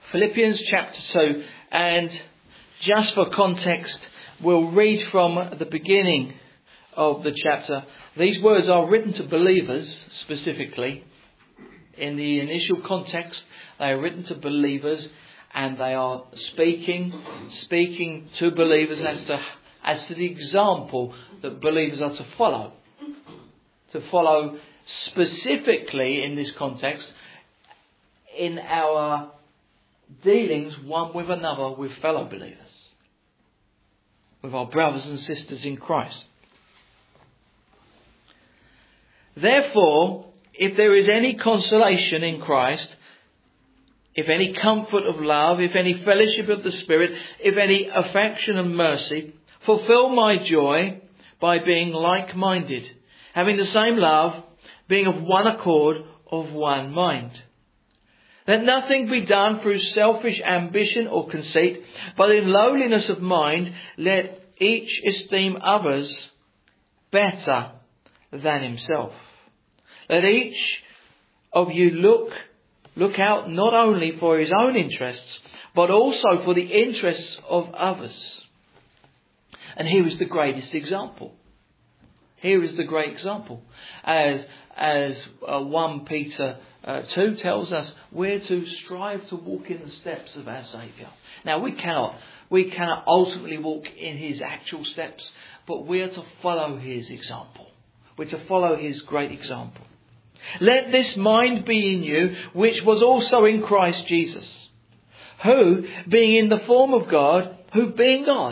Philippians chapter 2, and just for context, we'll read from the beginning of the chapter. These words are written to believers specifically. In the initial context, they are written to believers, and they are speaking to believers as to the example that believers are to follow. To follow specifically in this context in our dealings one with another, with fellow believers, with our brothers and sisters in Christ. Therefore, if there is any consolation in Christ, if any comfort of love, if any fellowship of the Spirit, if any affection and mercy, fulfill my joy by being like-minded, having the same love, being of one accord, of one mind. Let nothing be done through selfish ambition or conceit, but in lowliness of mind, let each esteem others better than himself. Let each of you look out not only for his own interests, but also for the interests of others. And here is the greatest example. Here is the great example. As 1 Peter 2 tells us, we're to strive to walk in the steps of our Saviour. Now we cannot ultimately walk in his actual steps, but we're to follow his example. We're to follow his great example. Let this mind be in you, which was also in Christ Jesus, who, being in the form of God, who being God.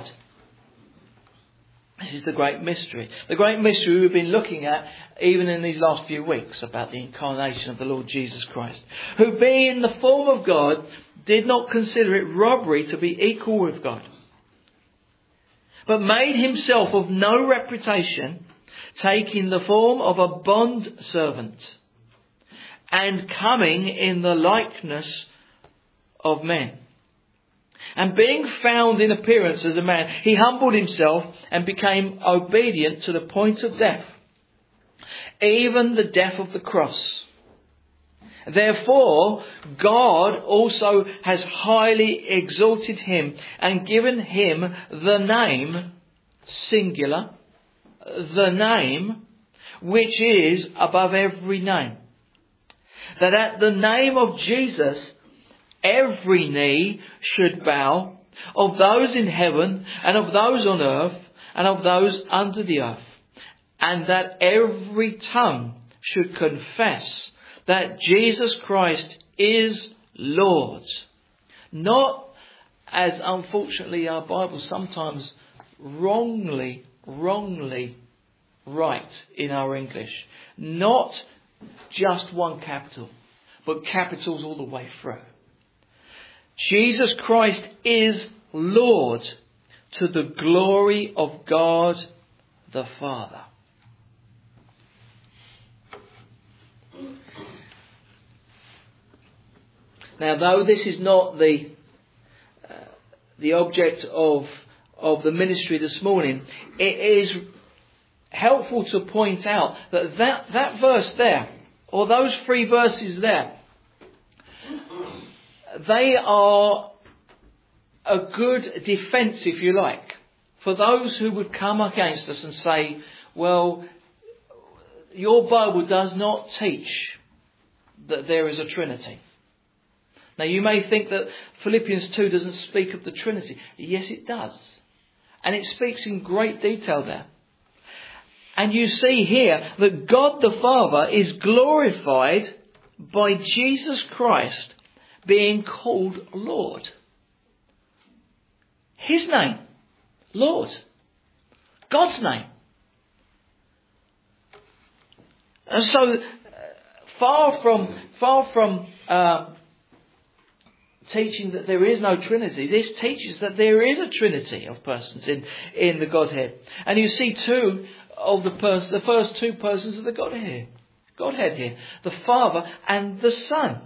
This is the great mystery. The great mystery we've been looking at even in these last few weeks about the incarnation of the Lord Jesus Christ. Who being in the form of God did not consider it robbery to be equal with God, but made himself of no reputation, taking the form of a bond servant, and coming in the likeness of men. And being found in appearance as a man, he humbled himself and became obedient to the point of death, even the death of the cross. Therefore, God also has highly exalted him and given him the name, singular, the name which is above every name. That at the name of Jesus, every knee should bow, of those in heaven and of those on earth and of those under the earth. And that every tongue should confess that Jesus Christ is Lord. Not, as unfortunately our Bible sometimes wrongly write in our English. Not just one capital, but capitals all the way through. Jesus Christ is Lord, to the glory of God the Father. Now, though this is not the object of the ministry this morning, it is helpful to point out that verse there, or those 3 verses there, they are a good defence, if you like, for those who would come against us and say, well, your Bible does not teach that there is a Trinity. Now you may think that Philippians 2 doesn't speak of the Trinity. Yes, it does. And it speaks in great detail there. And you see here that God the Father is glorified by Jesus Christ being called Lord. His name, Lord. God's name. And so, far from teaching that there is no Trinity, this teaches that there is a Trinity of persons in the Godhead. And you see the first 2 persons of the Godhead here, the Father and the Son.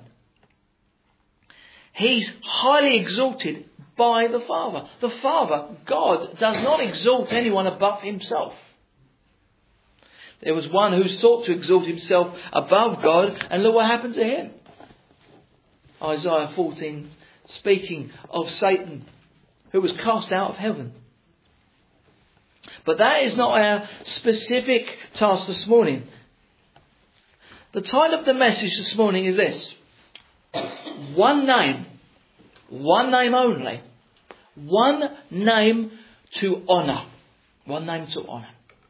He's highly exalted by the Father. The Father, God, does not exalt anyone above himself. There was one who sought to exalt himself above God, and look what happened to him. Isaiah 14 speaking of Satan, who was cast out of heaven. But that is not our specific task this morning. The title of the message this morning is this: one name only, one name to honour. One name to honour.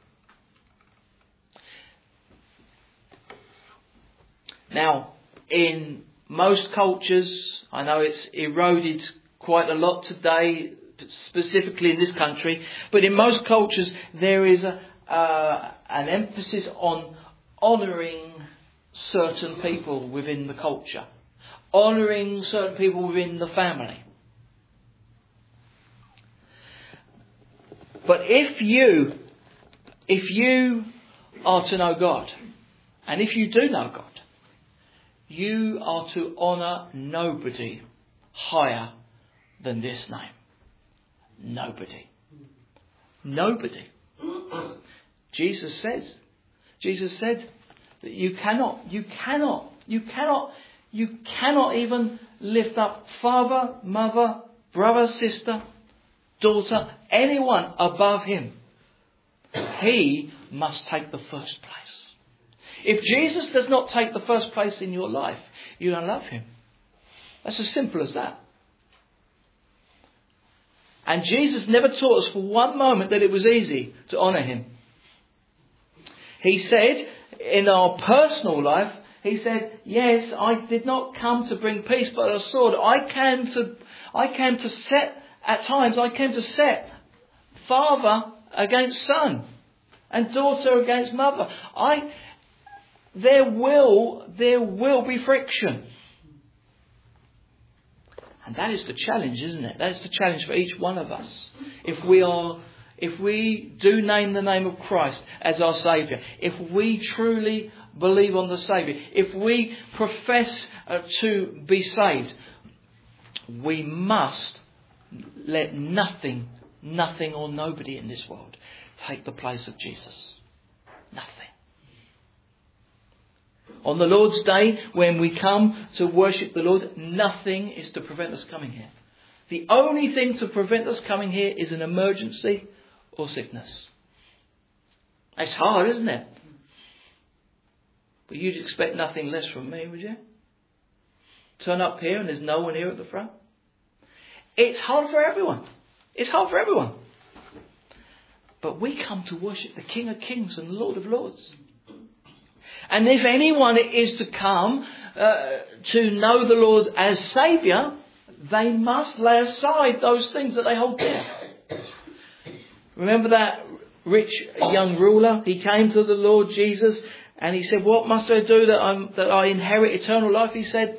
Now, in most cultures, I know it's eroded quite a lot today, specifically in this country, but in most cultures there is an emphasis on honouring certain people within the culture, honouring certain people within the family. But if you are to know God, and if you do know God, you are to honour nobody higher than this name. Nobody. Nobody. Jesus said that you cannot even lift up father, mother, brother, sister, daughter, anyone above him. He must take the first place. If Jesus does not take the first place in your life, you don't love him. That's as simple as that. And Jesus never taught us for one moment that it was easy to honour him. He said, in our personal life, he said, yes, I did not come to bring peace but a sword. I came to set father against son and daughter against mother. There will be friction. And that is the challenge, isn't it? That is the challenge for each one of us. If we do name the name of Christ as our Saviour, if we truly believe on the Saviour, if we profess to be saved, we must let nothing or nobody in this world take the place of Jesus. Nothing. On the Lord's Day, when we come to worship the Lord, nothing is to prevent us coming here. The only thing to prevent us coming here is an emergency or sickness. It's hard, isn't it? But you'd expect nothing less from me, would you? Turn up here and there's no one here at the front. It's hard for everyone. It's hard for everyone. But we come to worship the King of Kings and Lord of Lords. And if anyone is to come to know the Lord as Saviour, they must lay aside those things that they hold dear. Remember that rich young ruler? He came to the Lord Jesus and he said, what must I do that I inherit eternal life? He said,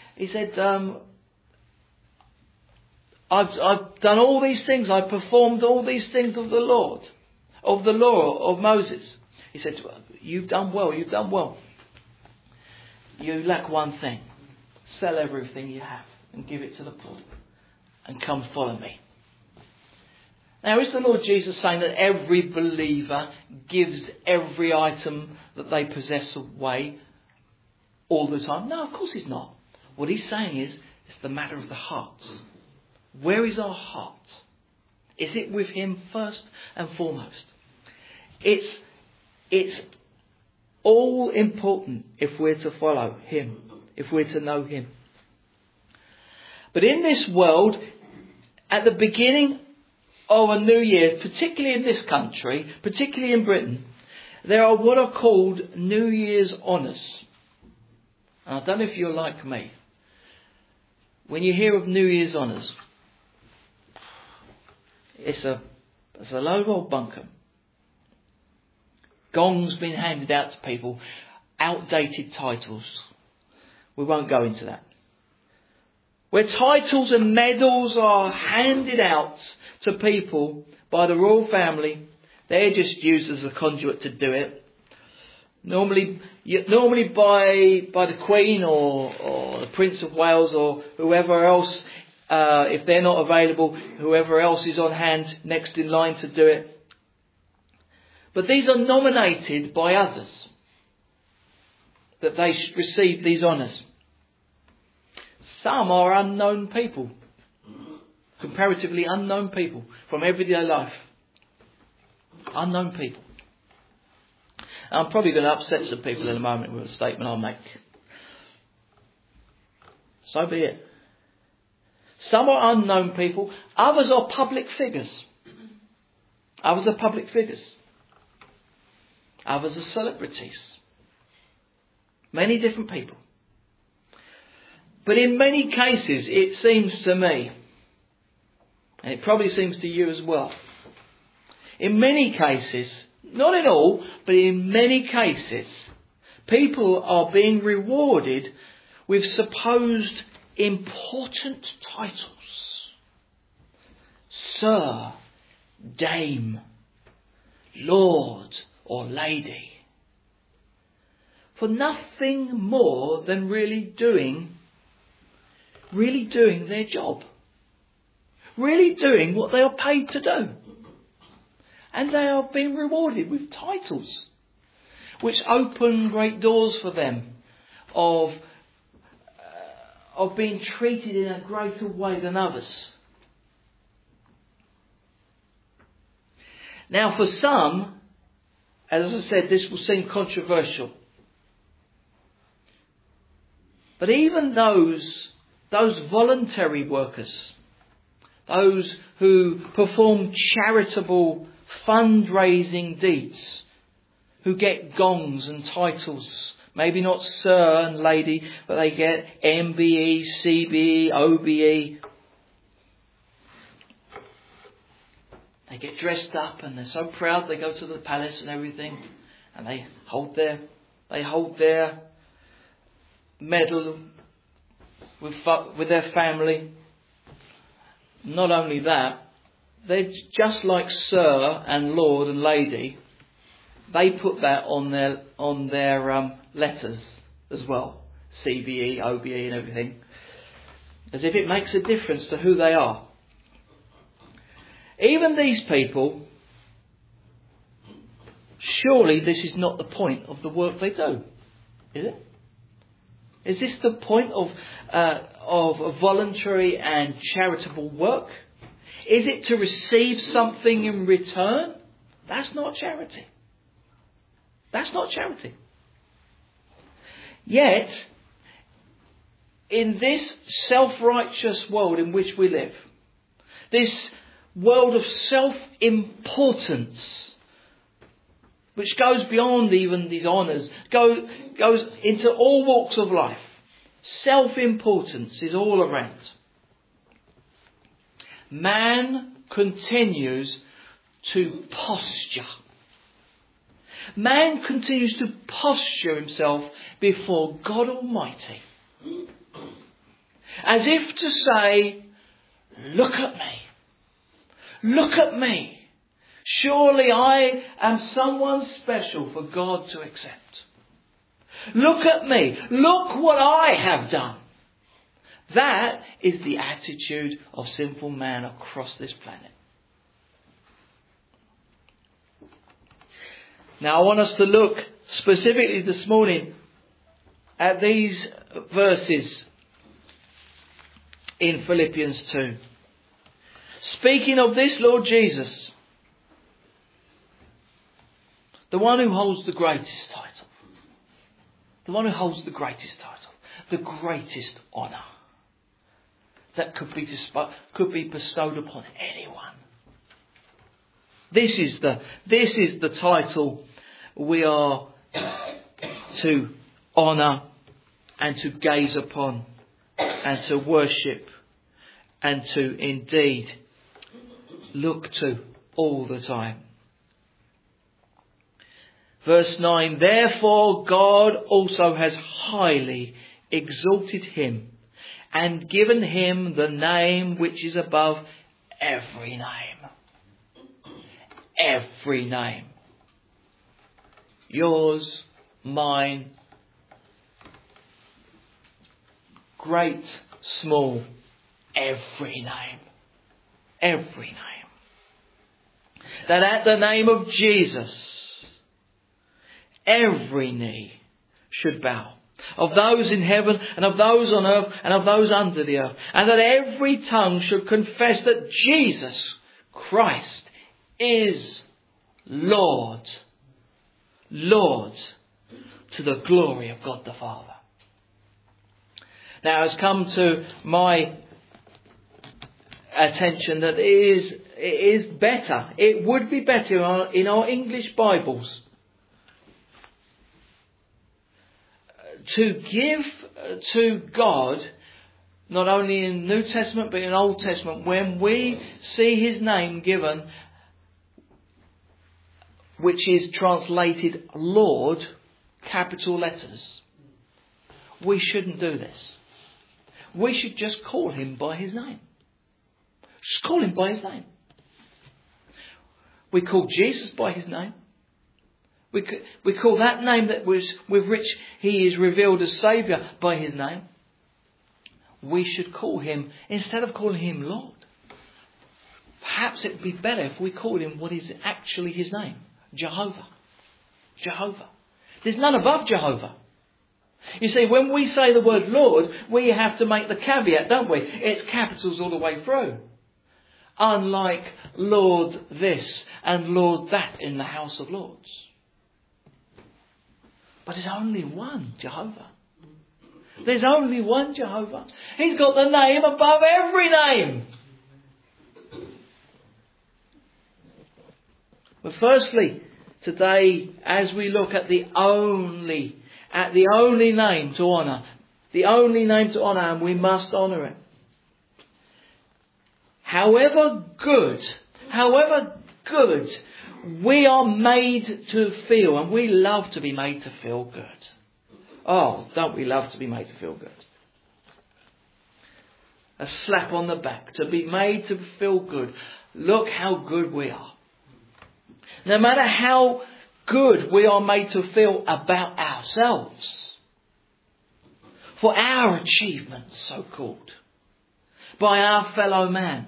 I've done all these things. I've performed all these things of the Lord, of the law of Moses. He said, you've done well. You lack one thing. Sell everything you have and give it to the poor and come follow me. Now, is the Lord Jesus saying that every believer gives every item that they possess away all the time? No, of course he's not. What he's saying is, it's the matter of the heart. Where is our heart? Is it with him first and foremost? It's all important if we're to follow him, if we're to know him. But in this world, at the beginning of a new year, particularly in this country, particularly in Britain, there are what are called New Year's honours. And I don't know if you're like me. When you hear of New Year's honours, it's a load of old bunkum. Gongs being handed out to people, outdated titles. We won't go into that. Where titles and medals are handed out to people by the royal family, they're just used as a conduit to do it. Normally by the Queen or the Prince of Wales or whoever else, if they're not available, whoever else is on hand next in line to do it. But these are nominated by others, that they should receive these honours. Some are unknown people. Comparatively unknown people from everyday life. Unknown people. I'm probably going to upset some people in a moment with a statement I'll make. So be it. Some are unknown people. Others are public figures. Others are public figures. Others are celebrities. Many different people. But in many cases, it seems to me, and it probably seems to you as well, in many cases, not in all, but in many cases, people are being rewarded with supposed important titles. Sir, Dame, Lord or Lady. For nothing more than really doing their job. Really doing what they are paid to do. And they are being rewarded with titles which open great doors for them of being treated in a greater way than others. Now for some, as I said, this will seem controversial. But even those voluntary workers, those who perform charitable fundraising deeds, who get gongs and titles, maybe not Sir and Lady, but they get MBE, CBE, OBE. They get dressed up and they're so proud. They go to the palace and everything, and they hold their medal with their family. Not only that, they're just like Sir and Lord and Lady. They put that on their letters as well, CBE, OBE, and everything, as if it makes a difference to who they are. Even these people, surely this is not the point of the work they do, is it? Is this the point of voluntary and charitable work? Is it to receive something in return? That's not charity. That's not charity. Yet, in this self-righteous world in which we live, this world of self-importance, which goes beyond even these honours, goes into all walks of life. Self-importance is all around. Man continues to posture. Man continues to posture himself before God Almighty, as if to say, look at me. Look at me. Surely I am someone special for God to accept. Look at me. Look what I have done. That is the attitude of sinful man across this planet. Now I want us to look specifically this morning at these verses in Philippians 2. Speaking of this Lord Jesus, the one who holds the greatest title, the one who holds the greatest title, the greatest honour that could be bestowed upon anyone. This is the title we are to honour and to gaze upon and to worship and to indeed look to all the time. Verse 9, therefore God also has highly exalted him and given him the name which is above every name. Every name. Yours, mine, great, small, every name. Every name. That at the name of Jesus, every knee should bow. of those in heaven and of those on earth and of those under the earth, and that every tongue should confess that Jesus Christ is Lord. Lord, to the glory of God the Father. Now it's come to my attention that it is better, it would be better in our English Bibles to give to God, not only in New Testament but in Old Testament, when we see His name given, which is translated Lord, capital letters. We shouldn't do this. We should just call Him by His name. Just call Him by His name. We call Jesus by His name. We call that name that was with which He is revealed as Saviour by His name. We should call Him, instead of calling Him Lord, perhaps it would be better if we called Him what is actually His name. Jehovah. Jehovah. There's none above Jehovah. You see, when we say the word Lord, we have to make the caveat, don't we? It's capitals all the way through. Unlike Lord this and Lord that in the House of Lords. But there's only one Jehovah. There's only one Jehovah. He's got the name above every name. But firstly, today, as we look at the only name to honour, and we must honour it. However good we are made to feel, and we love to be made to feel good. Oh, don't we love to be made to feel good? A slap on the back, to be made to feel good. Look how good we are. No matter how good we are made to feel about ourselves, for our achievements, so-called, by our fellow man,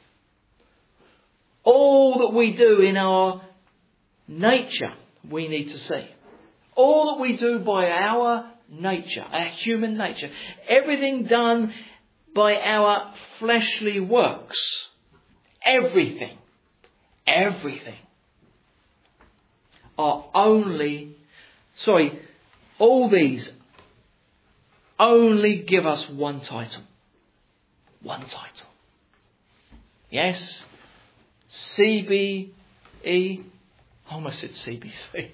all that we do in our nature, we need to see. All that we do by our nature, our human nature, everything done by our fleshly works, everything, all these only give us one title. One title. Yes, CBE. I almost said CBC.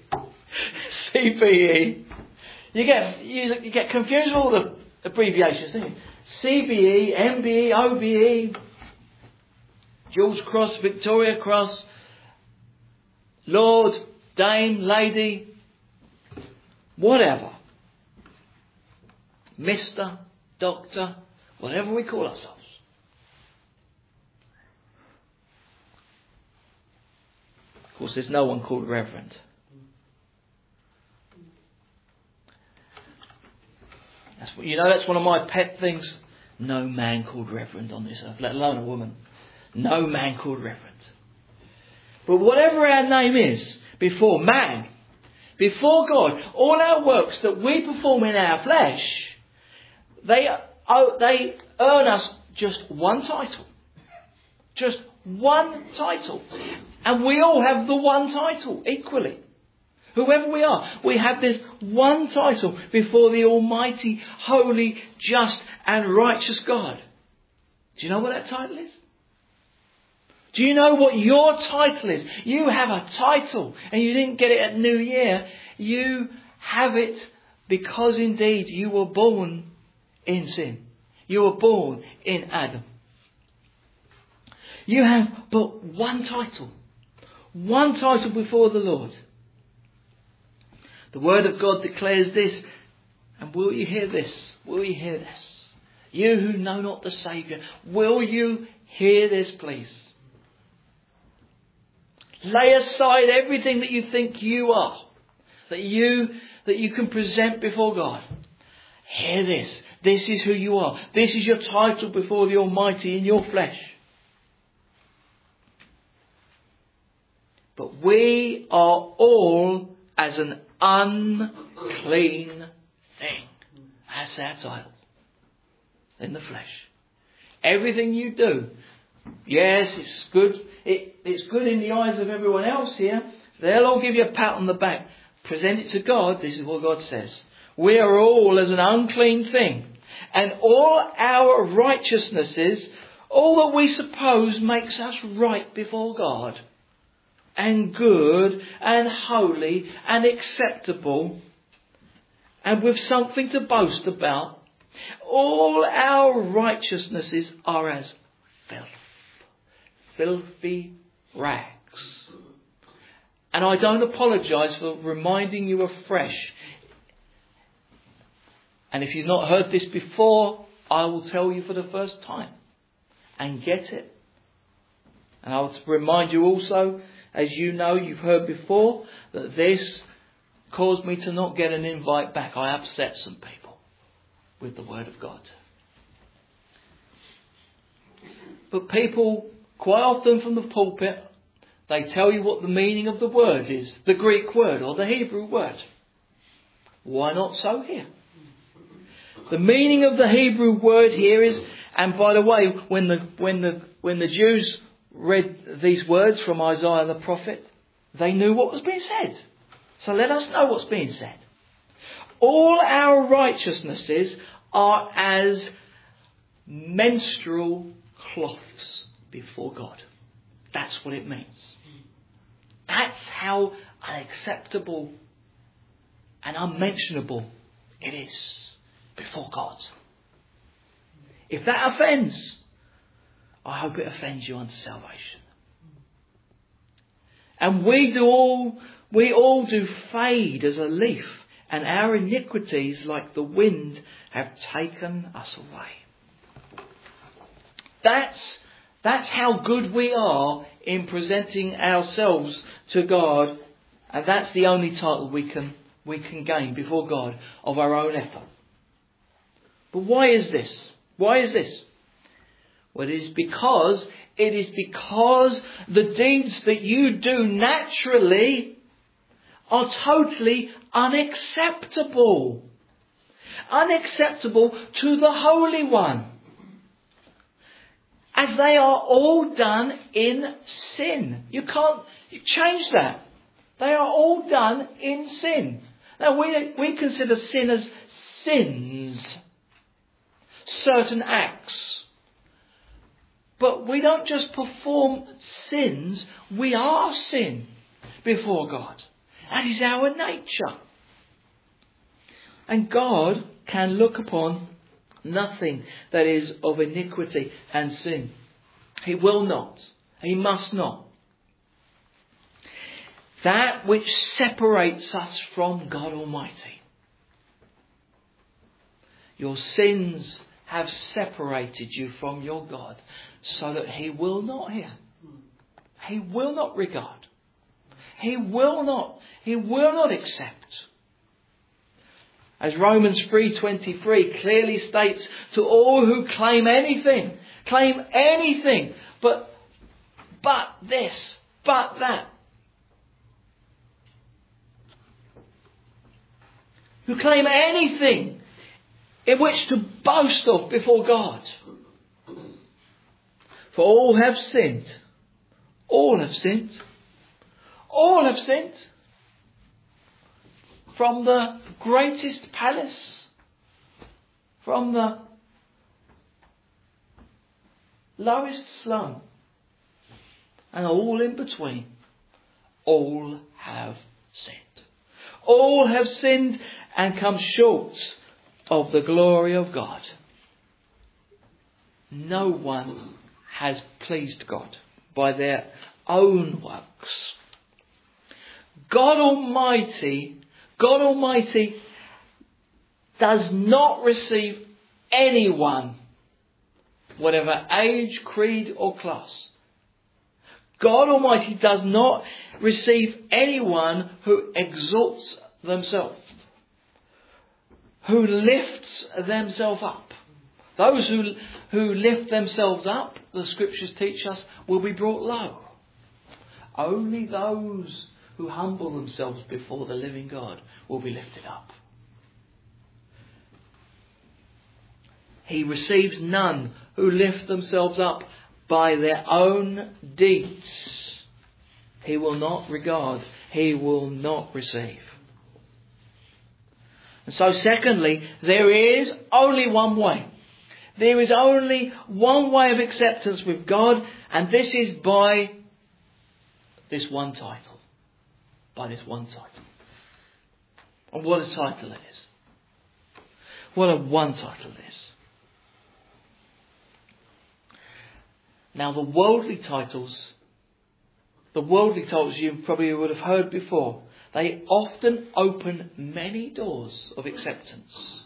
CBE. You get confused with all the abbreviations, don't you? CBE, MBE, OBE, Jules Cross, Victoria Cross, Lord, Dame, Lady, whatever. Mr., Doctor, whatever we call ourselves. Of course, there's no one called Reverend. That's one of my pet things. No man called Reverend on this earth, let alone a woman. No man called Reverend. But whatever our name is, before man, before God, all our works that we perform in our flesh, they earn us just one title. Just one title. And we all have the one title equally. Whoever we are, we have this one title before the Almighty, Holy, Just and Righteous God. Do you know what that title is? Do you know what your title is? You have a title, and you didn't get it at New Year. You have it because indeed you were born in sin. You were born in Adam. You have but one title. One title before the Lord. The Word of God declares this, and will you hear this? Will you hear this? You who know not the Saviour, will you hear this, please? Lay aside everything that you think you are, that you can present before God. Hear this. This is who you are. This is your title before the Almighty in your flesh. But we are all as an unclean thing. That's our title. In the flesh. Everything you do, yes, it's good. It's good in the eyes of everyone else here. They'll all give you a pat on the back. Present it to God. This is what God says. We are all as an unclean thing. And all our righteousnesses, all that we suppose makes us right before God, and good and holy and acceptable, and with something to boast about, all our righteousnesses are as filthy rags. And I don't apologise for reminding you afresh. And if you've not heard this before, I will tell you for the first time. And get it. And I'll remind you also, as you know, you've heard before, that this caused me to not get an invite back. I upset some people with the Word of God. But people, quite often from the pulpit, they tell you what the meaning of the word is, the Greek word or the Hebrew word. Why not so here? The meaning of the Hebrew word here is, and by the way, when the Jews read these words from Isaiah the prophet, they knew what was being said. So let us know what's being said. All our righteousnesses are as menstrual cloths before God. That's what it means. That's how unacceptable and unmentionable it is before God. If that offends, I hope it offends you unto salvation. And we all do fade as a leaf, and our iniquities, like the wind, have taken us away. That's how good we are in presenting ourselves to God, and that's the only title we can gain before God of our own effort. But why is this? Why is this? Well, it is because the deeds that you do naturally are totally unacceptable. Unacceptable to the Holy One. As they are all done in sin. You can't change that. They are all done in sin. Now we consider sin as sins. Certain acts. But we don't just perform sins, we are sin before God. That is our nature. And God can look upon nothing that is of iniquity and sin. He will not. He must not. That which separates us from God Almighty. Your sins have separated you from your God, so that He will not hear. He will not regard. He will not accept. As Romans 3:23 clearly states, to all who claim anything, but this, but that. Who claim anything in which to boast of before God. For all have sinned. All have sinned. All have sinned. From the greatest palace, from the lowest slum, and all in between, all have sinned. All have sinned and come short of the glory of God. No one has pleased God by their own works. God Almighty does not receive anyone, whatever age, creed or class. God Almighty does not receive anyone who exalts themselves, who lifts themselves up. Those who lift themselves up, the Scriptures teach us, will be brought low. Only those who humble themselves before the living God will be lifted up. He receives none who lift themselves up by their own deeds. He will not regard. He will not receive. And so secondly, there is only one way. There is only one way of acceptance with God, and this is by this one title. By this one title. And what a title it is. What a one title it is. Now the worldly titles you probably would have heard before, they often open many doors of acceptance.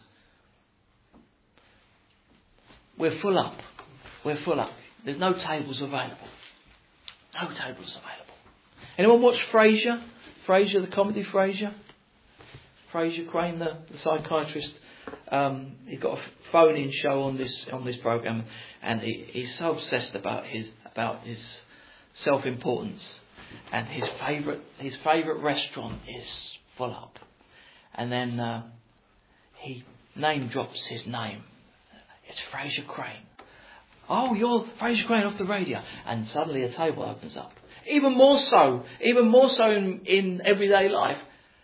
We're full up. We're full up. There's no tables available. No tables available. Anyone watch Frasier? Frasier, the comedy Frasier? Frasier Crane, the psychiatrist. He's got a phone-in show on this program, and he's so obsessed about his self-importance, and his favourite restaurant is full up, and then he name drops his name. It's Frasier Crane. Oh, you're Frasier Crane off the radio, and suddenly a table opens up. Even more so in everyday life.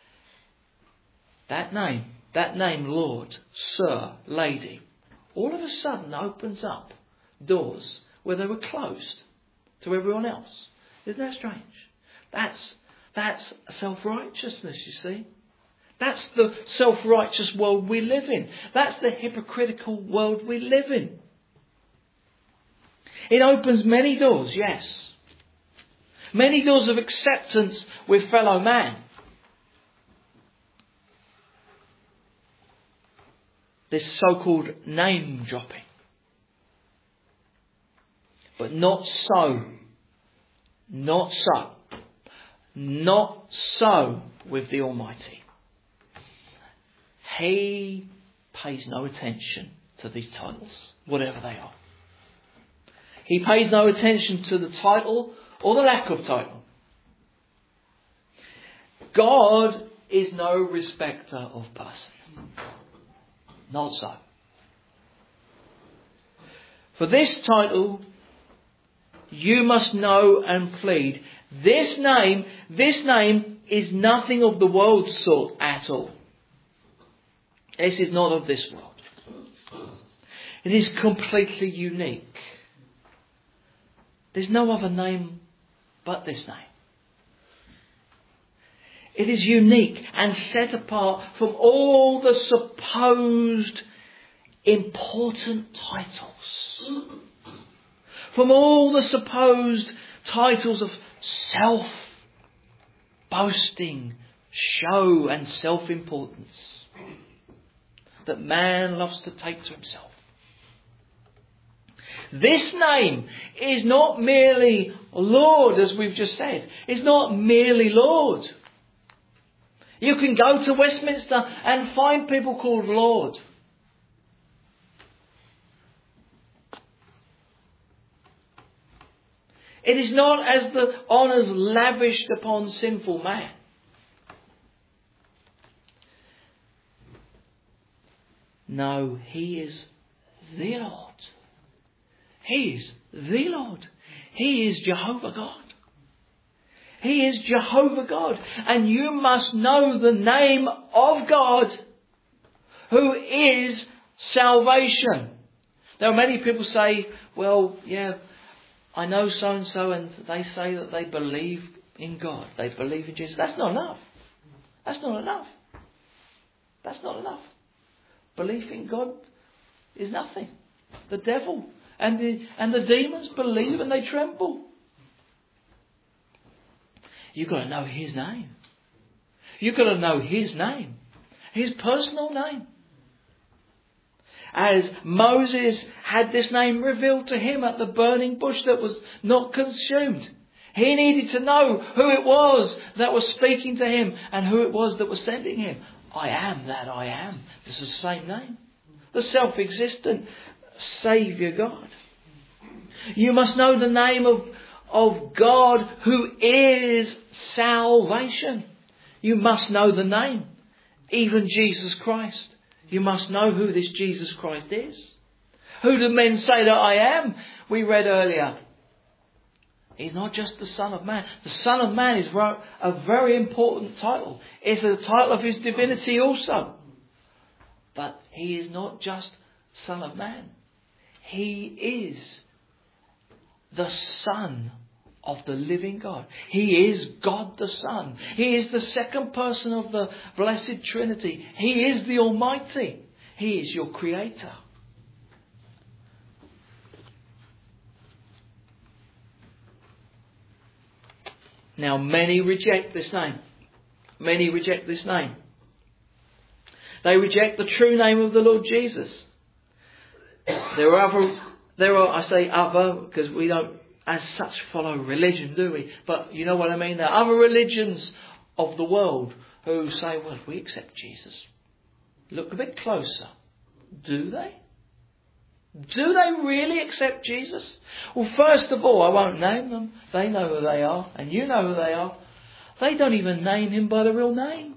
That name, Lord, Sir, Lady, all of a sudden opens up doors where they were closed to everyone else. Isn't that strange? That's self-righteousness, you see. That's the self-righteous world we live in. That's the hypocritical world we live in. It opens many doors, yes. Many doors of acceptance with fellow man. This so-called name dropping. But not so with the Almighty. He pays no attention to these titles, whatever they are. He pays no attention to the title or the lack of title. God is no respecter of person. Not so. For this title, you must know and plead. This name is nothing of the world's sort at all. This is not of this world. It is completely unique. There's no other name but this name. It is unique and set apart from all the supposed important titles. From all the supposed titles of self-boasting, show and self-importance that man loves to take to himself. This name is not merely Lord, as we've just said. It's not merely Lord. You can go to Westminster and find people called Lord. It is not as the honours lavished upon sinful man. No, He is the Lord. He is the Lord. He is Jehovah God. He is Jehovah God. And you must know the name of God, who is salvation. There are many people say, well, yeah, I know so-and-so, and they say that they believe in God. They believe in Jesus. That's not enough. That's not enough. That's not enough. Belief in God is nothing. The devil and the demons believe and they tremble. You've got to know His name. You've got to know His name. His personal name. As Moses had this name revealed to him at the burning bush that was not consumed, he needed to know who it was that was speaking to him and who it was that was sending him. I am that I am. This is the same name. The self-existent Saviour God. You must know the name of God who is salvation. You must know the name. Even Jesus Christ. You must know who this Jesus Christ is. Who do men say that I am? We read earlier. He's not just the Son of Man. The Son of Man is a very important title. It's a title of his divinity also. But he is not just Son of Man. He is the Son of the living God. He is God the Son. He is the second person of the Blessed Trinity. He is the Almighty. He is your Creator. Now, many reject this name. Many reject this name. They reject the true name of the Lord Jesus. There are, I say other, because we don't as such follow religion, do we? But you know what I mean? There are other religions of the world who say, well, we accept Jesus. Look a bit closer. Do they? Do they really accept Jesus? Well, first of all, I won't name them. They know who they are, and you know who they are. They don't even name him by the real name.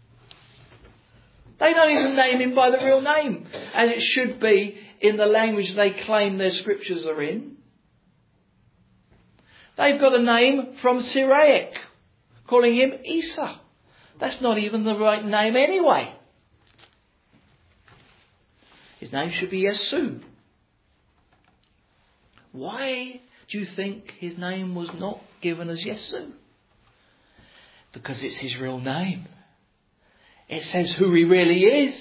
They don't even name him by the real name, as it should be in the language they claim their scriptures are in. They've got a name from Syriac, calling him Isa. That's not even the right name anyway. His name should be Yesu. Why do you think his name was not given as Yesu? Because it's his real name. It says who he really is.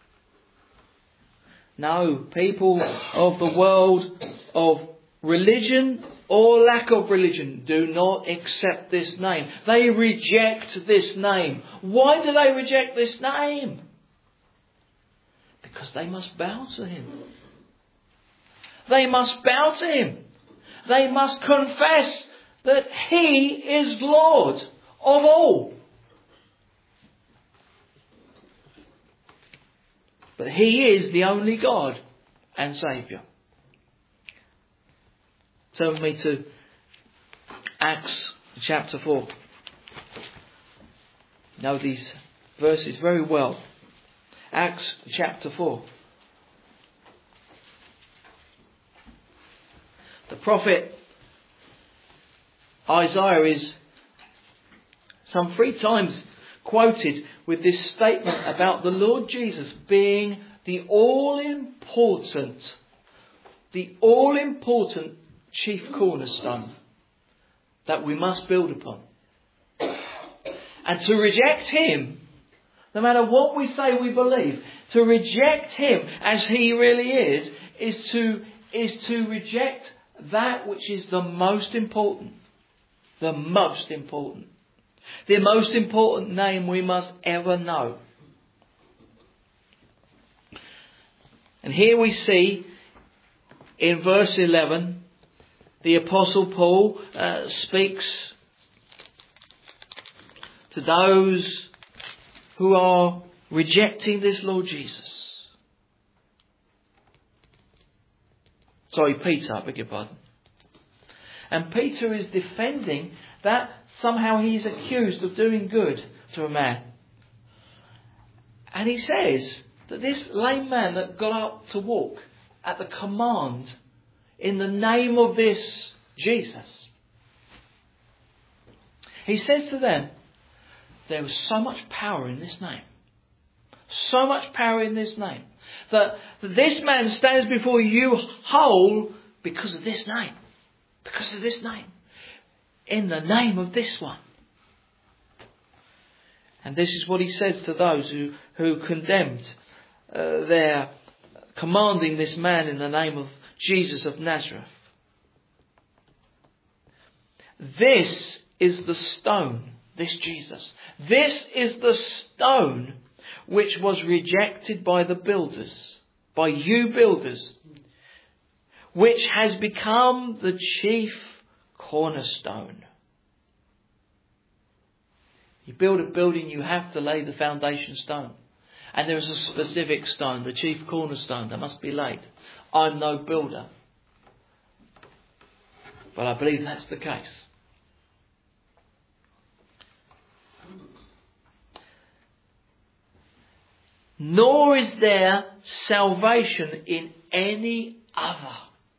No, people of the world of religion or lack of religion do not accept this name. They reject this name. Why do they reject this name? Because they must bow to him. They must bow to him. They must confess that he is Lord of all. But he is the only God and Saviour. Turn with me to Acts chapter 4. Know these verses very well. Acts chapter 4. The prophet Isaiah is some 3 times quoted with this statement about the Lord Jesus being the all-important chief cornerstone that we must build upon. And to reject him, no matter what we say we believe, to reject him as he really is to reject that which is the most important. The most important. The most important name we must ever know. And here we see in verse 11, the Apostle Paul speaks to those who are rejecting this Lord Jesus. Sorry, Peter, I beg your pardon. And Peter is defending that somehow he is accused of doing good to a man. And he says that this lame man that got up to walk at the command in the name of this Jesus, he says to them, there was so much power in this name. So much power in this name. That this man stands before you whole because of this name. Because of this name. In the name of this one. And this is what he says to those who condemned their commanding this man in the name of Jesus of Nazareth. This is the stone, this Jesus. This is the stone which was rejected by the builders, by you builders, which has become the chief cornerstone. You build a building, you have to lay the foundation stone. And there is a specific stone, the chief cornerstone, that must be laid. I'm no builder, but I believe that's the case. Nor is there salvation in any other.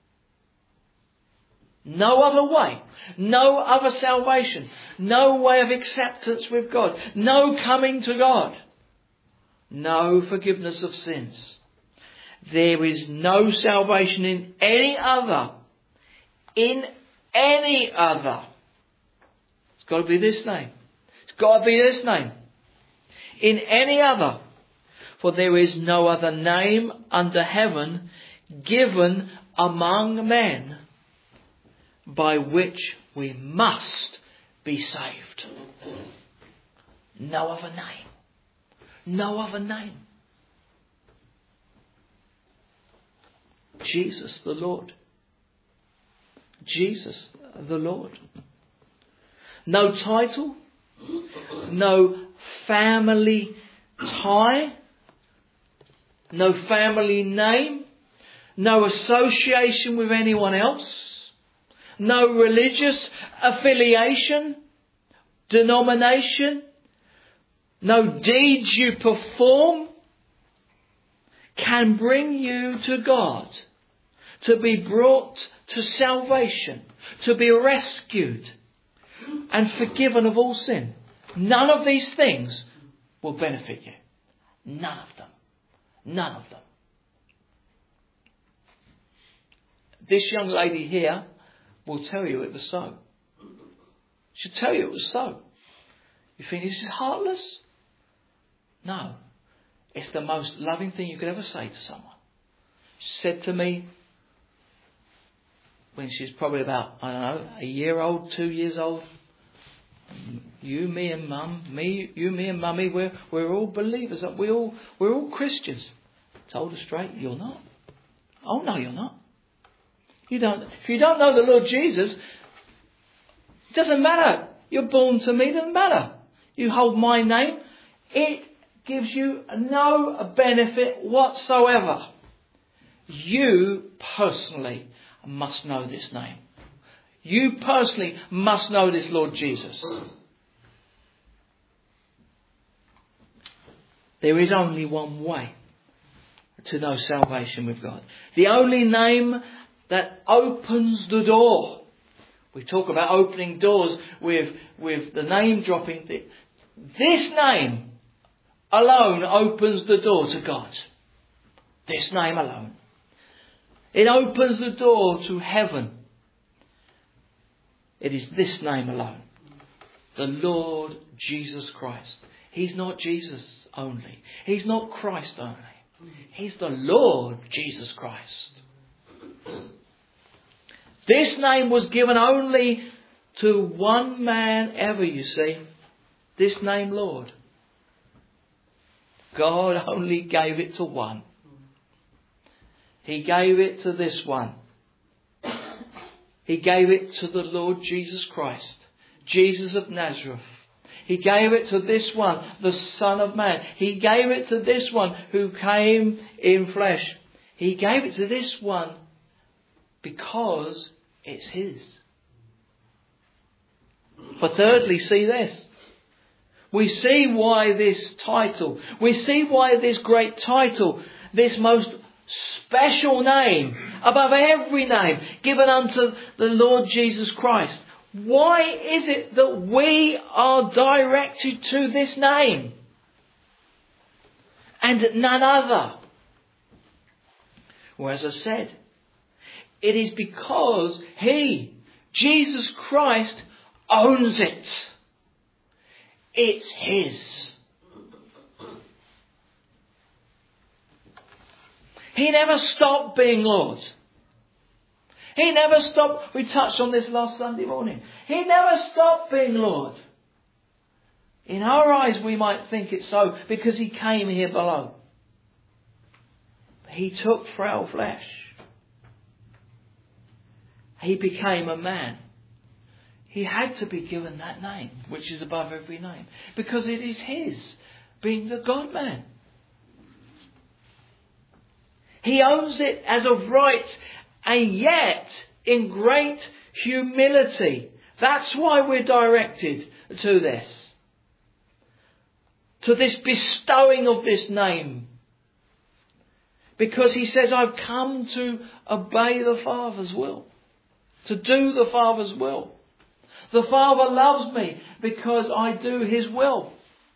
No other way. No other salvation. No way of acceptance with God. No coming to God. No forgiveness of sins. There is no salvation in any other. In any other. It's got to be this name. It's got to be this name. In any other. For there is no other name under heaven given among men by which we must be saved. No other name. No other name. Jesus the Lord. Jesus the Lord. No title. No family tie. No family name. No association with anyone else. No religious affiliation, denomination, no deeds you perform can bring you to God, to be brought to salvation, to be rescued and forgiven of all sin. None of these things will benefit you. None of them. None of them. This young lady here will tell you it was so. She'll tell you it was so. You think, is this heartless? No. It's the most loving thing you could ever say to someone. She said to me, when she's probably about, I don't know, a year old, 2 years old, you, me and Mum, you, me and Mummy, we're all believers. We're all Christians. Told her straight, you're not. Oh no, you're not. If you don't know the Lord Jesus, it doesn't matter. You're born to me, it doesn't matter. You hold my name, it gives you no benefit whatsoever. You personally must know this name. You personally must know this Lord Jesus. There is only one way to know salvation with God. The only name that opens the door. We talk about opening doors with the name dropping. This name alone opens the door to God. This name alone. It opens the door to heaven. It is this name alone. The Lord Jesus Christ. He's not Jesus only. He's not Christ only. He's the Lord Jesus Christ. This name was given only to one man ever, you see. This name, Lord. God only gave it to one. He gave it to this one. He gave it to the Lord Jesus Christ, Jesus of Nazareth. He gave it to this one, the Son of Man. He gave it to this one who came in flesh. He gave it to this one because it's His. But thirdly, see this. We see why this title, we see why this great title, this most special name, above every name, given unto the Lord Jesus Christ. Why is it that we are directed to this name and none other? Well, as I said, it is because He, Jesus Christ, owns it. It's His. He never stopped being Lord. He never stopped. We touched on this last Sunday morning. He never stopped being Lord. In our eyes we might think it's so because He came here below. He took frail flesh. He became a man. He had to be given that name, which is above every name, because it is His, being the God-man. He owns it as of right, and yet in great humility. That's why we're directed to this. To this bestowing of this name. Because he says, I've come to obey the Father's will. To do the Father's will. The Father loves me because I do His will.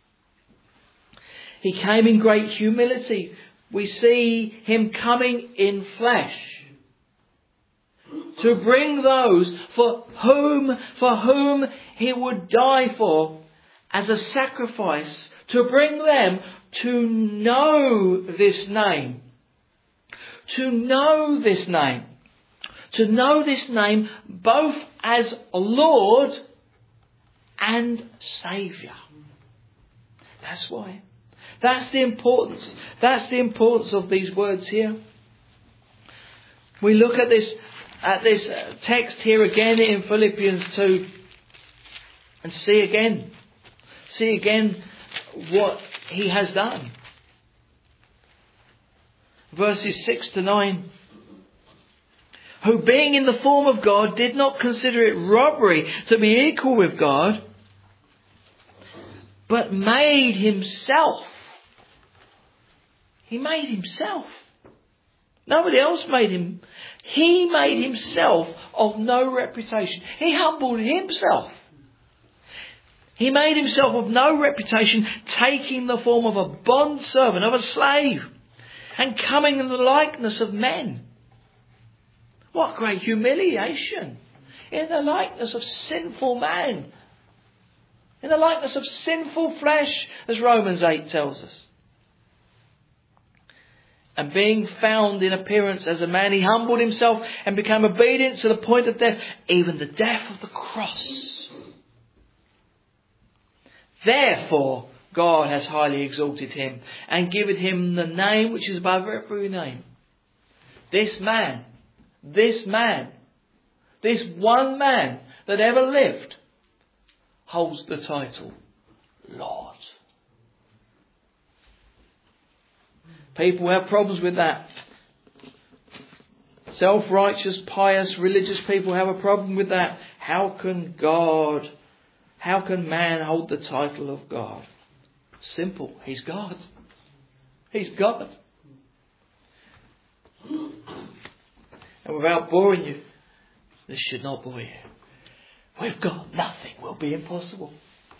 He came in great humility. We see Him coming in flesh. To bring those for whom He would die for as a sacrifice. To bring them to know this name. To know this name. To know this name both as Lord and Saviour. That's why. That's the importance. That's the importance of these words here. We look at this text here again in Philippians 2 and see again what He has done. Verses 6 to 9. Who being in the form of God did not consider it robbery to be equal with God, but made Himself. He made Himself. Nobody else made Him. He made Himself of no reputation. He humbled Himself. He made Himself of no reputation, taking the form of a bondservant, of a slave, and coming in the likeness of men. What great humiliation! In the likeness of sinful man. In the likeness of sinful flesh, as Romans 8 tells us. And being found in appearance as a man, He humbled Himself and became obedient to the point of death, even the death of the cross. Therefore, God has highly exalted Him and given Him the name which is above every name. This one man that ever lived, holds the title Lord. People have problems with that. Self-righteous, pious, religious people have a problem with that. How can man hold the title of God? Simple. He's God. He's God. And without boring you, this should not bore you. With God, nothing will be impossible.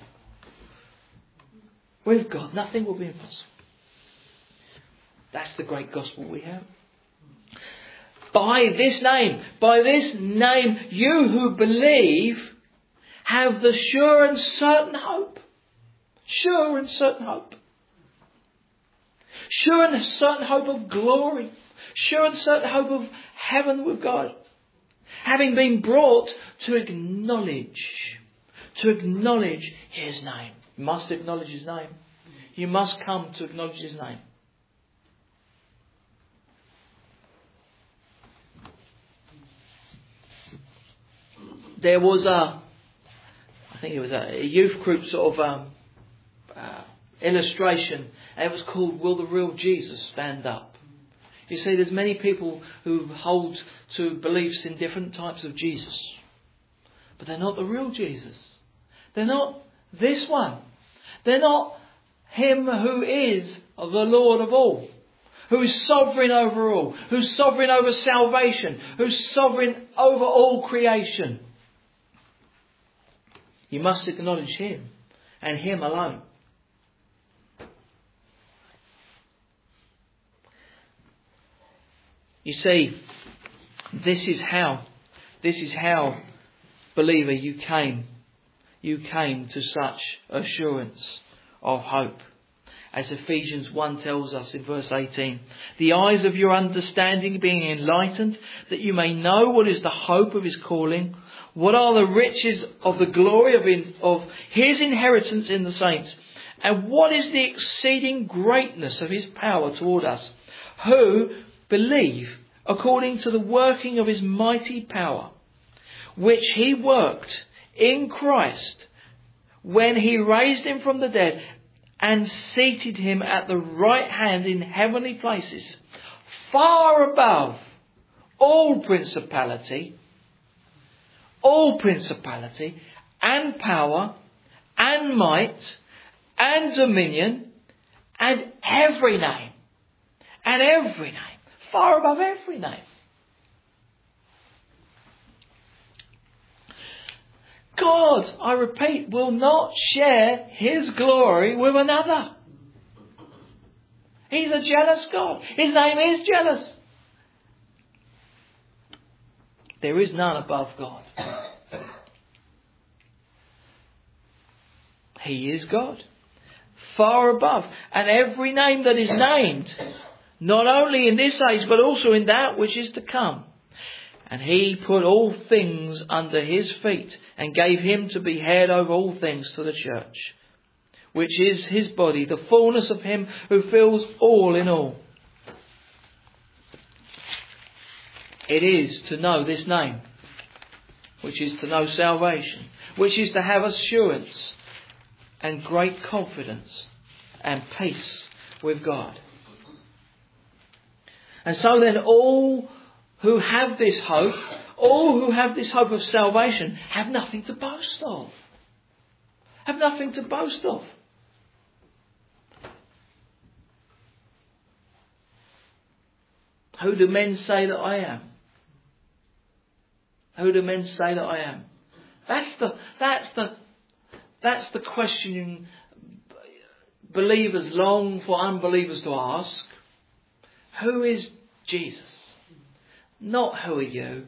With God, nothing will be impossible. That's the great gospel we have. By this name, you who believe have the sure and certain hope. Sure and certain hope. Sure and certain hope of glory. Sure and certain hope of heaven with God. Having been brought to acknowledge His name. You must acknowledge His name. You must come to acknowledge His name. There was I think it was a youth group sort of illustration. And it was called, Will the Real Jesus Stand Up? You see, there's many people who hold to beliefs in different types of Jesus. But they're not the real Jesus. They're not this one. They're not Him who is the Lord of all. Who is sovereign over all. Who's sovereign over salvation. Who's sovereign over all creation. You must acknowledge Him and Him alone. You see, this is how, believer, you came to such assurance of hope. As Ephesians 1 tells us in verse 18, the eyes of your understanding being enlightened, that you may know what is the hope of His calling, what are the riches of the glory of His inheritance in the saints, and what is the exceeding greatness of His power toward us, who believe according to the working of His mighty power, which He worked in Christ when He raised Him from the dead and seated Him at the right hand in heavenly places, far above all principality and power and might and dominion and every name Far above every name. God, I repeat, will not share His glory with another. He's a jealous God. His name is jealous. There is none above God. He is God. Far above. And every name that is named, not only in this age, but also in that which is to come. And He put all things under His feet and gave Him to be head over all things to the church, which is His body, the fullness of Him who fills all in all. It is to know this name, which is to know salvation, which is to have assurance and great confidence and peace with God. And so then all who have this hope, all who have this hope of salvation, have nothing to boast of. Have nothing to boast of. Who do men say that I am? Who do men say that I am? That's the question believers long for unbelievers to ask. Who is Jesus? Not who are you.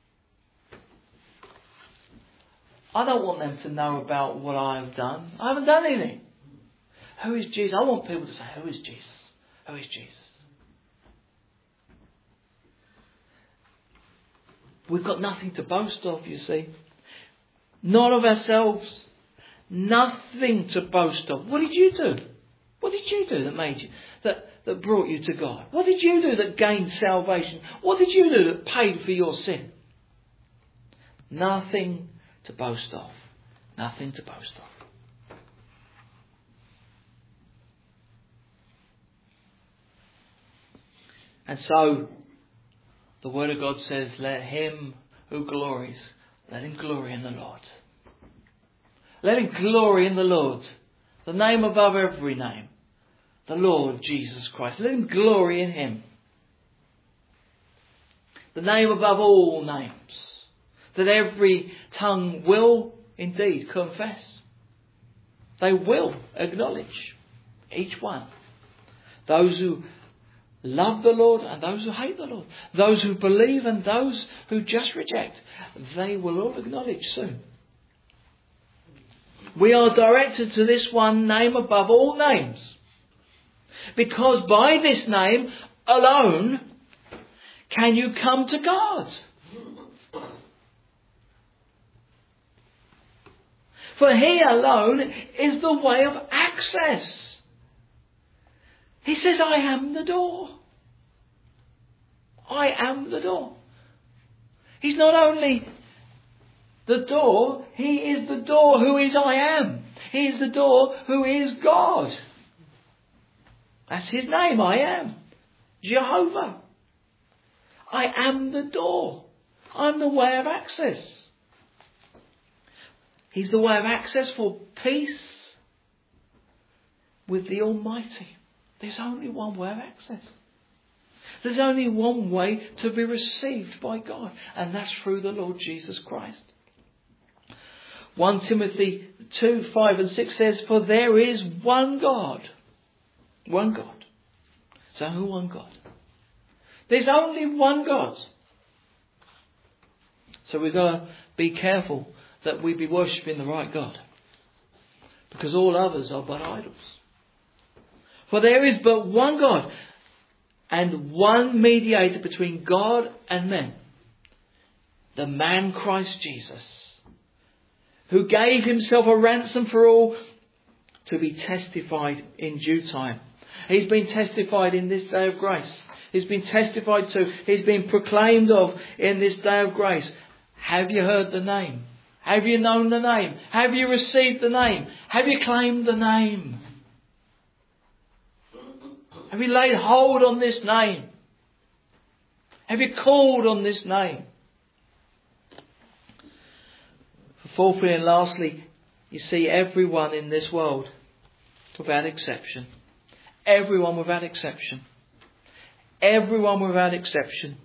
I don't want them to know about what I've done. I haven't done anything. Who is Jesus? I want people to say, who is Jesus? Who is Jesus? We've got nothing to boast of, you see. Not of ourselves. Nothing to boast of. What did you do? What did you do that made you, that brought you to God? What did you do that gained salvation? What did you do that paid for your sin? Nothing to boast of. Nothing to boast of. And so, the Word of God says, let him who glories, let him glory in the Lord. Let him glory in the Lord. The name above every name. The Lord Jesus Christ. Let him glory in Him. The name above all names. That every tongue will indeed confess. They will acknowledge. Each one. Those who love the Lord and those who hate the Lord. Those who believe and those who just reject. They will all acknowledge soon. We are directed to this one name above all names. Because by this name alone can you come to God. For He alone is the way of access. He says, I am the door. I am the door. He's not only the door, He is the door who is I am. He is the door who is God. That's His name, I am. Jehovah. I am the door. I'm the way of access. He's the way of access for peace with the Almighty. There's only one way of access. There's only one way to be received by God, and that's through the Lord Jesus Christ. 1 Timothy 2, 5 and 6 says, for there is one God. One God. So who one God? There's only one God. So we've got to be careful that we be worshipping the right God. Because all others are but idols. For there is but one God and one mediator between God and men. The man Christ Jesus. Who gave Himself a ransom for all to be testified in due time. He's been testified in this day of grace. He's been testified to. He's been proclaimed of in this day of grace. Have you heard the name? Have you known the name? Have you received the name? Have you claimed the name? Have you laid hold on this name? Have you called on this name? Fourthly and lastly, you see everyone in this world, without exception, everyone without exception, Everyone without exception.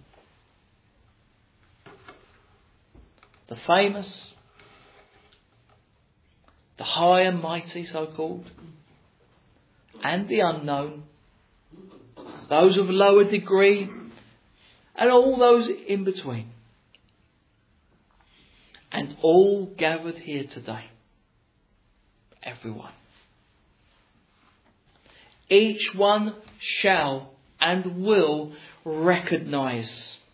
The famous, the high and mighty, so-called, and the unknown, those of lower degree, and all those in between. And all gathered here today. Everyone. Each one shall and will recognise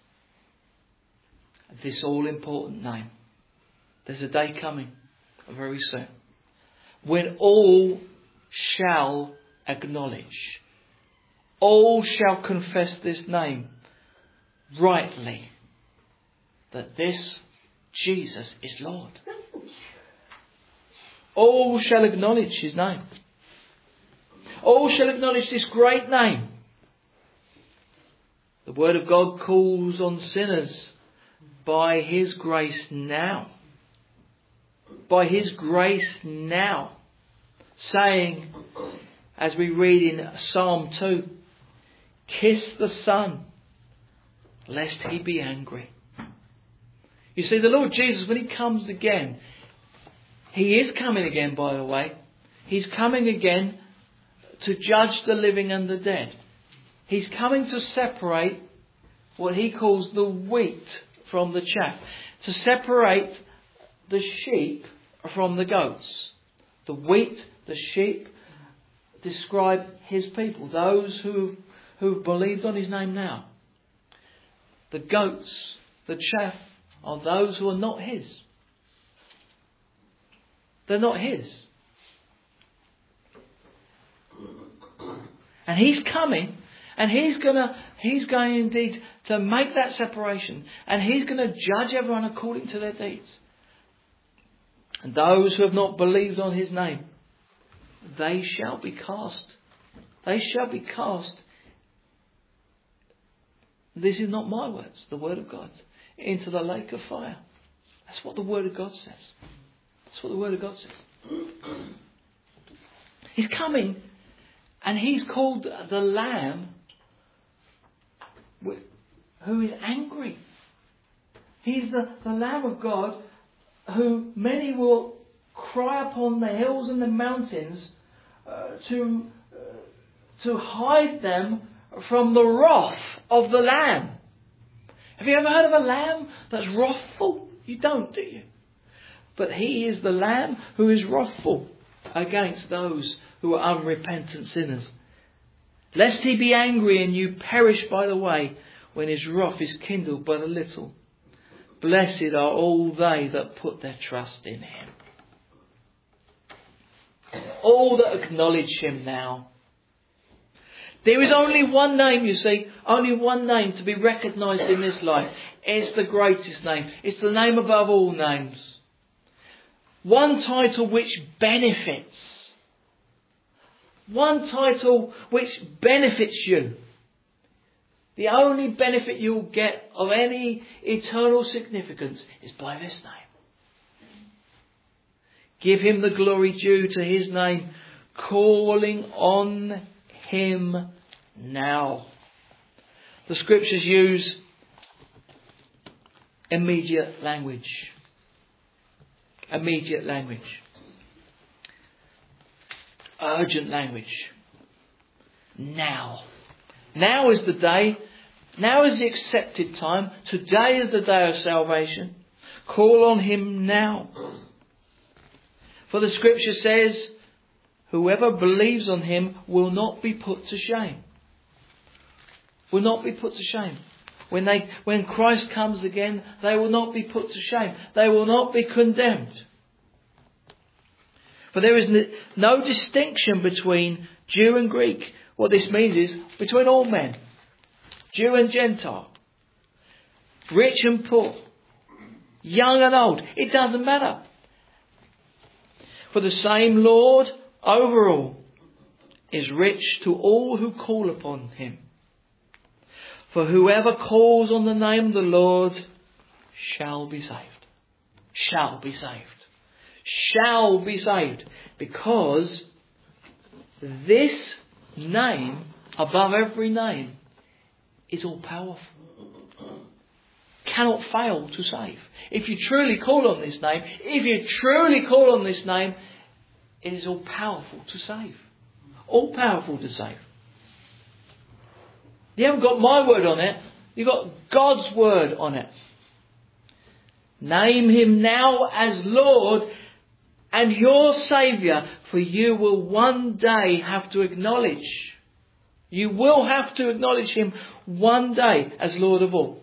this all-important name. There's a day coming very soon when all shall acknowledge, all shall confess this name rightly, that this Jesus is Lord. All shall acknowledge his name. All shall acknowledge this great name. The Word of God calls on sinners by his grace now. By his grace now. Saying, as we read in Psalm 2, kiss the Son, lest he be angry. You see, the Lord Jesus, when he comes again, he is coming again, by the way. He's coming again to judge the living and the dead. He's coming to separate what he calls the wheat from the chaff. To separate the sheep from the goats. The wheat, the sheep, describe his people. Those who've believed on his name now. The goats, the chaff, are those who are not his. They're not his. And he's coming, and he's going indeed to make that separation, and he's going to judge everyone according to their deeds. And those who have not believed on his name, they shall be cast. They shall be cast. This is not my words, the word of God. Into the lake of fire. That's what the Word of God says. That's what the Word of God says. He's coming, and he's called the Lamb who is angry. He's the Lamb of God who many will cry upon the hills and the mountains to hide them from the wrath of the Lamb. Have you ever heard of a lamb that's wrathful? You don't, do you? But he is the Lamb who is wrathful against those who are unrepentant sinners. Lest he be angry and you perish by the way, when his wrath is kindled but a little. Blessed are all they that put their trust in him. All that acknowledge him now. There is only one name, you see, only one name to be recognised in this life. It's the greatest name. It's the name above all names. One title which benefits. One title which benefits you. The only benefit you'll get of any eternal significance is by this name. Give him the glory due to his name, calling on him now. The scriptures use immediate language. Immediate language. Urgent language. Now. Now is the day. Now is the accepted time. Today is the day of salvation. Call on him now. For the scripture says, whoever believes on him will not be put to shame. Will not be put to shame. When Christ comes again, they will not be put to shame. They will not be condemned. For there is no distinction between Jew and Greek. What this means is between all men, Jew and Gentile, rich and poor, young and old. It doesn't matter. For the same Lord over all is rich to all who call upon him. For whoever calls on the name of the Lord shall be saved. Shall be saved. Shall be saved. Because this name, above every name, is all powerful. Cannot fail to save. If you truly call on this name, it is all powerful to save. All powerful to save. You haven't got my word on it. You've got God's word on it. Name him now as Lord and your Saviour, for you will one day have to acknowledge. You will have to acknowledge him one day as Lord of all.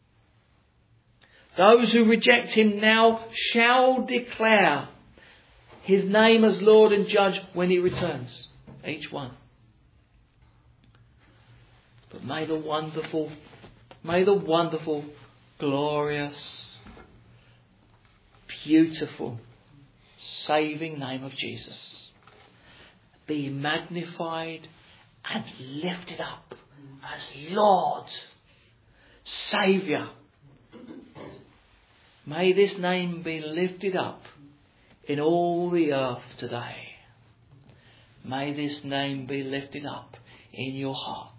Those who reject him now shall declare his name as Lord and Judge when he returns. Each one. But may the wonderful, glorious, beautiful, saving name of Jesus be magnified and lifted up as Lord, Saviour. May this name be lifted up in all the earth today. May this name be lifted up in your heart.